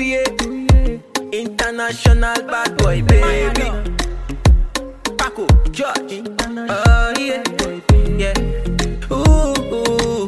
yeah. International bad boy, baby. Paco, George. Oh, yeah. Yeah. Ooh,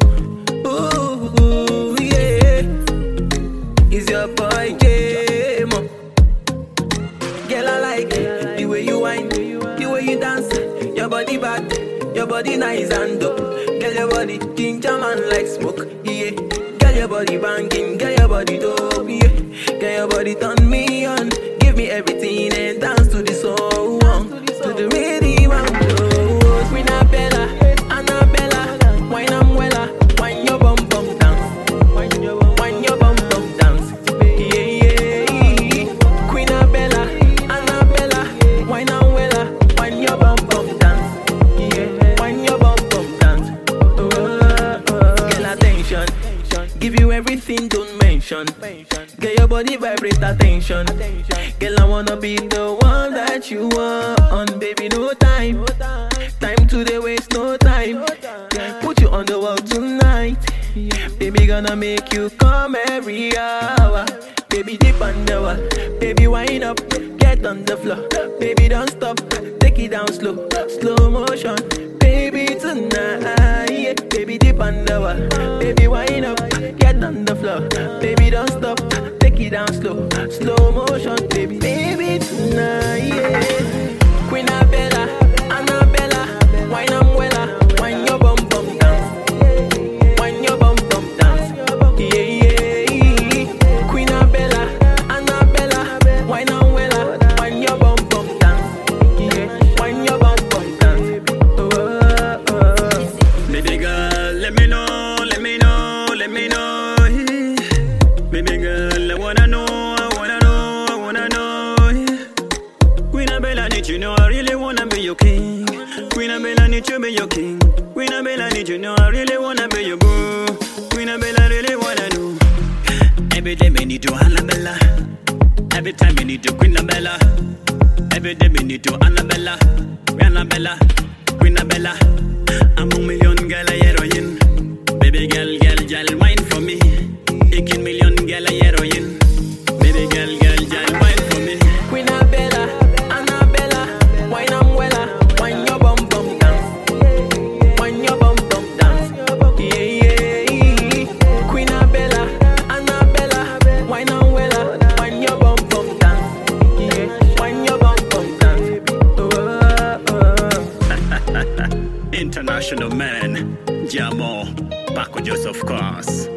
yeah. Is your boy J-Mo. Girl, I like it. The way you whine, the way you dance. Your body bad, your body nice and dope. Girl, your body ginger man like smoke, yeah. Girl, your body banging, girl, your body dope, yeah. Girl, your body turn me on. Give me everything and dance to the song, to the rhythm and flow. Queen Abella, Annabella, wine and wella, wine your bum bum dance, wine your bum bum dance, yeah yeah. Queen Abella, Annabella, wine and wella, wine your bum bum dance, yeah, wine your bum bum dance. Girl, attention, give you everything, don't mention. Get your body vibrate attention. Girl, I wanna be the one that you want. Baby, no time. Time to the waste, no time. Put you on the wall tonight. Baby, gonna make you come every hour. Baby, dip on the wall. Baby, wind up. Get on the floor. Baby, don't stop. Take it down slow. Slow motion. Baby, tonight. Yeah. Baby, dip on the wall. Baby, wind up. Get on the floor. Baby, don't stop. Take it down slow. Slow motion. Baby, baby, tonight. Yeah. Queen Abella, Annabella, wine and wella, wine your bum bum dance, wine your bum bum dance, yeah yeah. Queen Abella, Annabella, wine and wella, wine your bum bum dance, yeah, wine your bum bum dance. Baby girl, let me know, let me know, let me know. Baby girl, I wanna know, I wanna know, I wanna know. Queen Abella, need you know I really wanna be your king. Queen Abella, need you be your king. Queen Abella, need you know I really wanna be your boo. Queen Abella, really wanna know. Every day me need you, Annabella. Every time me need you, Queen Abella. Every day me need you, Annabella. Annabella, Queen Abella. I'm a million girl a heroine. Baby girl, girl, girl, wine for me. 18 million girl a heroine. Baby girl, girl, girl, wine for me. Queen Abella, Annabella, wine and wella, wine your bum bum dance, wine your bum bum dance, yeah yeah. Queen Abella, Annabella, wine and wella, wine your bum bum dance, yeah, wine your bum bum dance. International man, Jamo, Paco Joseph, of course.